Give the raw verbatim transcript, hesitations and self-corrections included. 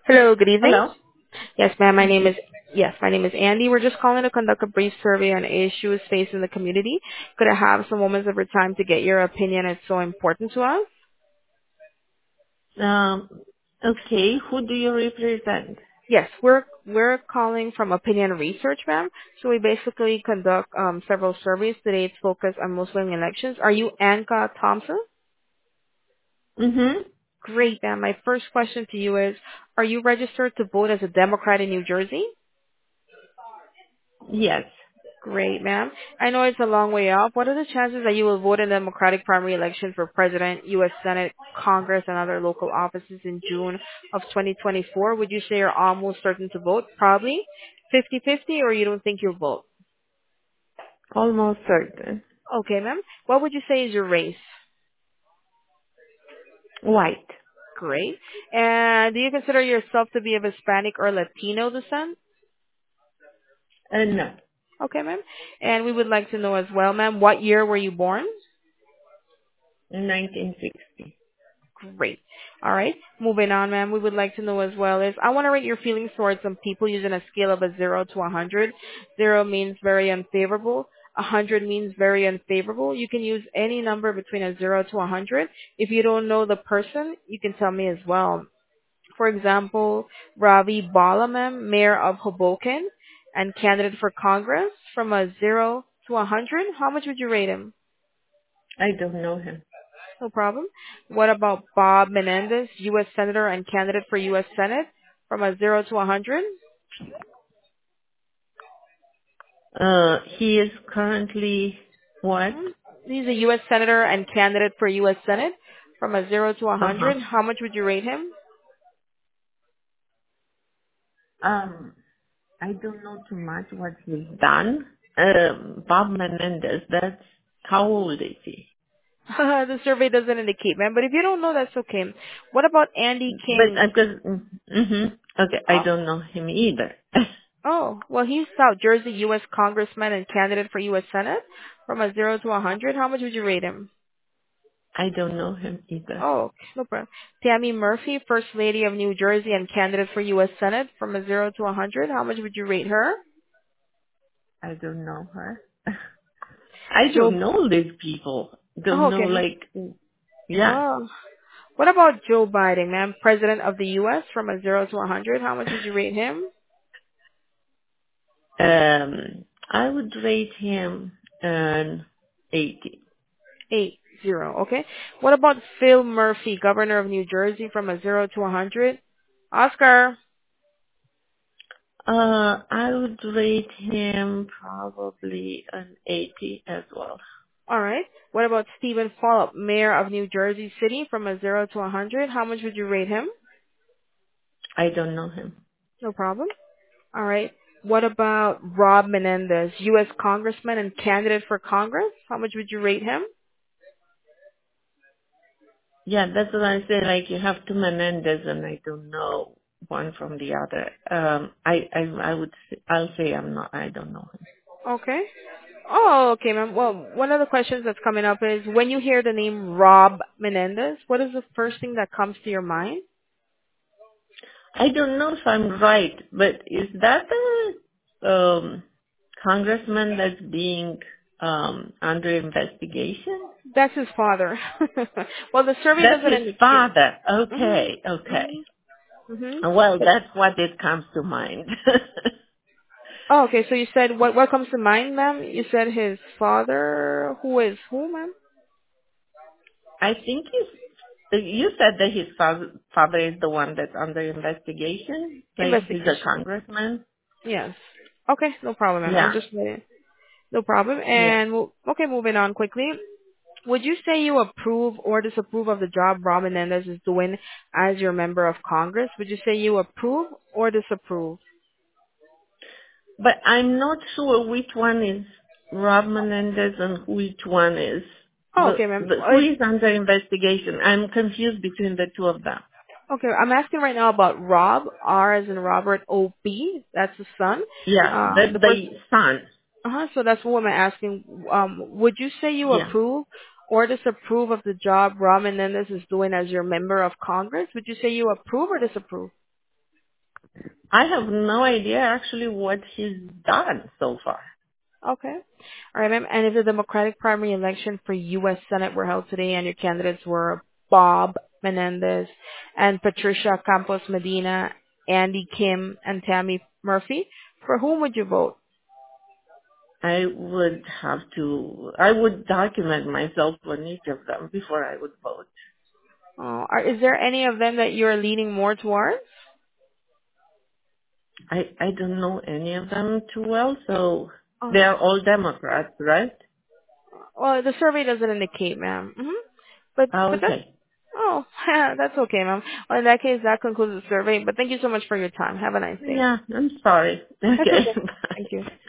Hello, good evening. Hello. Yes, ma'am. My name is Ye- yes, my name is Andy. We're just calling to conduct a brief survey on issues facing the community. Could I have some moments of your time to get your opinion? It's so important to us. Um, okay, who do you represent? Yes, we're we're calling from Opinion Research, ma'am. So we basically conduct um, several surveys. Today it's focused on Muslim elections. Are you Anka Thompson? Mm-hmm. Great, ma'am. My first question to you is: Are you registered to vote as a Democrat in New Jersey? Yes. Great, ma'am. I know it's a long way off. What are the chances that you will vote in the Democratic primary election for President, U S. Senate, Congress, and other local offices in June of twenty twenty-four? Would you say you're almost certain to vote? Probably fifty-fifty, or you don't think you'll vote? Almost certain. Okay, ma'am. What would you say is your race? White. Great. And do you consider yourself to be of Hispanic or Latino descent? Uh, no. Okay, ma'am. And we would like to know as well, ma'am, what year were you born? nineteen sixty. Great. All right. Moving on, ma'am. We would like to know as well is I want to rate your feelings towards some people using a scale of a zero to a hundred. Zero means very unfavorable. A hundred means very unfavorable. You can use any number between a zero to a hundred. If you don't know the person, you can tell me as well. For example, Ravi Bala, ma'am, mayor of Hoboken and candidate for Congress, from a zero to a hundred. How much would you rate him? I don't know him. No problem. What about Bob Menendez, U S. Senator and candidate for U S. Senate, from a zero to a hundred? Uh, he is currently what? He's a U S. Senator and candidate for U S. Senate, from a zero to a Uh-huh. hundred. How much would you rate him? Um, I don't know too much what he's done. Um, Bob Menendez, that's, how old is he? The survey doesn't indicate, man. But if you don't know, that's okay. What about Andy But, King? uh, cause, mm-hmm. Okay, I Oh, don't know him either. oh, well, he's South Jersey U S. Congressman and candidate for U S. Senate, from a zero to a hundred. How much would you rate him? I don't know him either. Oh, okay, no problem. Tammy Murphy, First Lady of New Jersey and candidate for U S. Senate, from a zero to a hundred. How much would you rate her? I don't know her. I Joe. don't know these people. Oh, Don't know okay, ma'am. like, yeah. Oh, what about Joe Biden, ma'am, President of the U S, from a zero to a hundred? How much would you rate him? Um, I would rate him an eighty. Eight zero. Okay. What about Phil Murphy, Governor of New Jersey, from a zero to a hundred? Oscar. Uh, I would rate him probably an eighty as well. All right. What about Stephen Follop, Mayor of New Jersey City, from a zero to a hundred? How much would you rate him? I don't know him. No problem. All right. What about Rob Menendez, U S. Congressman and candidate for Congress? How much would you rate him? Yeah, that's what I say. Like you have two Menendez, and I don't know one from the other. Um, I, I, I would, say, I'll say I'm not. I don't know him. Okay. Oh, okay, ma'am. Well, one of the questions that's coming up is when you hear the name Rob Menendez, what is the first thing that comes to your mind? I don't know if I'm right, but is that a um, congressman that's being um, under investigation? That's his father. Well, the survey That's doesn't his indicate. father. Mhm. Okay, okay. Mhm. Mhm. Well, that's what it comes to mind. Oh, okay. So you said what? What comes to mind, ma'am? You said his father. Who is who, ma'am? I think he's, you said that his father, father is the one that's under investigation. Like he's a Investigation. congressman. Yes. Okay, no problem, ma'am. I'm Yeah, just no problem. yeah. And mo- okay, moving on quickly. Would you say you approve or disapprove of the job Rob Menendez is doing as your member of Congress? Would you say you approve or disapprove? But I'm not sure which one is Rob Menendez and which one is Oh, the, okay, ma'am. the who Uh, is under investigation. I'm confused between the two of them. Okay, I'm asking right now about Rob, R as in Robert, O B. That's the son. Yeah, Um, that's the the person. son. Uh-huh, so that's what I'm asking. Um, would you say you Yeah. approve or disapprove of the job Rob Menendez is doing as your member of Congress? Would you say you approve or disapprove? I have no idea actually what he's done so far. Okay. All right, ma'am. And if the Democratic primary election for U S. Senate were held today and your candidates were Bob Menendez and Patricia Campos Medina, Andy Kim, and Tammy Murphy, for whom would you vote? I would have to, I would document myself on each of them before I would vote. Oh, are, is there any of them that you're leaning more towards? I, I don't know any of them too well, so Oh, they're all Democrats, right? well, the survey doesn't indicate, ma'am. hmm But Ah, but that's okay. oh, that's okay, ma'am. Well, in that case, that concludes the survey. But thank you so much for your time. Have a nice day. Yeah, I'm sorry. That's Okay, okay. bye. Thank you.